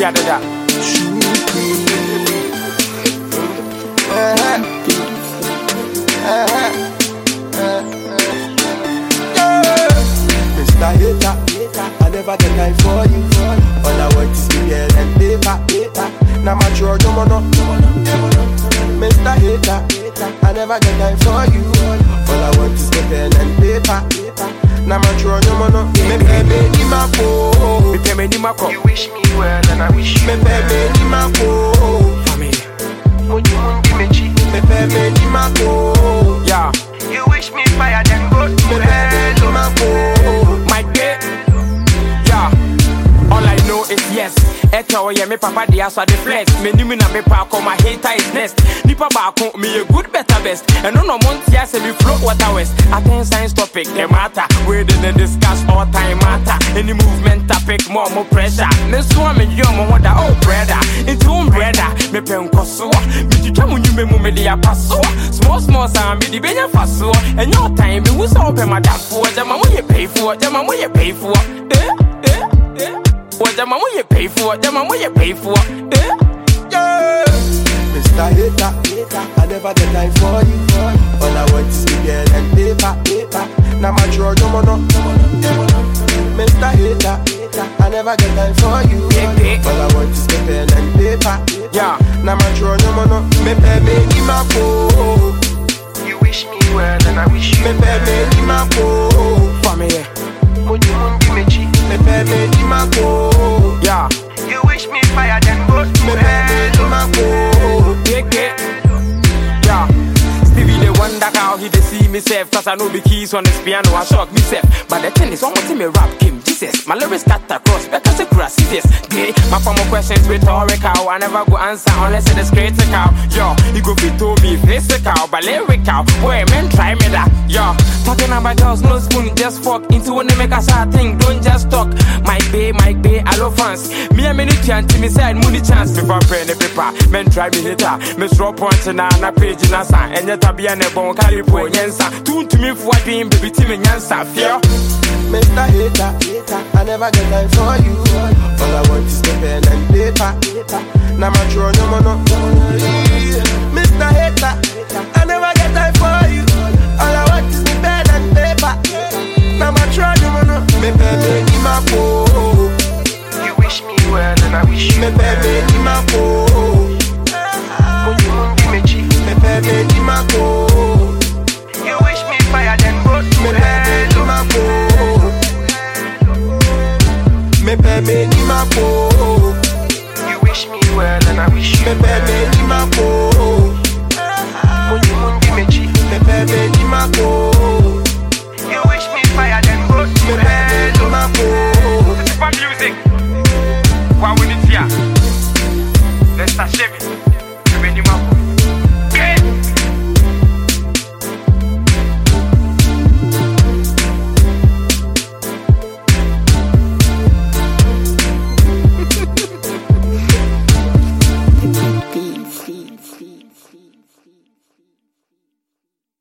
Yeah, that. Mr. Hater, I never get time for you. All I want is the girl and paper. Now my church, no more. Mr. Hater, I never get time for you. All I want is the pen and paper. Now my church, no more. Me pay me my phone. You wish me well and I wish you Me pay me my phone. Would you want me cheat? Me pay me my phone. Yeah. You wish me fire then go to hell. My phone. My day. Yeah. All I know is yes. Echo, yeah, me papa, the ass of the flesh. Me name na me pa, call my hater is nest. Nipa back me a good, better best. And on a month, yes, me float water west. I think science topic, they matter. We didn't discuss all time matter. Any movement topic, more pressure. Me swam me young, my mother, oh, brother. Into brother, me pen kosoa. Me to come when you me media passo. Small sound, be the benya faso. And your time, me was open my damn for. Jama, what you pay for? Jama, what you pay for? What the mama you pay for? The mama you pay for? Yeah. Mr. Hater, I never get time for you. All I want is the girl and paper. Now my church, no more. Mr. Hater, I never get time for you. All I want is the pen and paper. Yeah. Now my church, no more. Me pay me my phone. You wish me well and I wish you Me pay me my phone. For me, Would you want me cheat? Me pay me my phone. yeah. You wish me fire then go to Me pay hell. me my phone. Yeah. Stevie the wonder how he dey see myself. Cause I know the keys on this piano, I shock myself. But the thing is, almost in me rap game, Jesus. My lyrics cut across, because the grass is this. Gay, my former questions rhetorical. I never go answer unless it is critical. Yo, you go fit to me physical, but lyrical. Boy, man, try me that. Yo, talking about girls, no spoon, just fuck. Into when they make a sad thing, don't just talk. Mike Bay, I love fans. Me a minute chant, me side money chance. Before praying the paper, men try me hitter. Me straw punch and a page in a sign. And yet I be a nebon, carry po, yensa. Tune to me for what dream, baby, team in yansa. Fear. Mr. Hater, I never get time for you. All I want is the pen and paper. Now my church, no more. Mr. Hater, I never get time for you. All I want is the pen and paper. Now my church, no more. Me pay me my phone. You wish me well and I wish you Me pay me my phone. Would you want me cheat? Me pay me my phone. You wish me fire then go to Me pay me hell. my phone. Me pay me my phone. You wish me well and I wish you Me pay me my phone. Would you want me cheat? Me pay me my phone. You wish me fire then go to Me pay me hell. my phone. This is for music. Why would it here? Let's start shaving.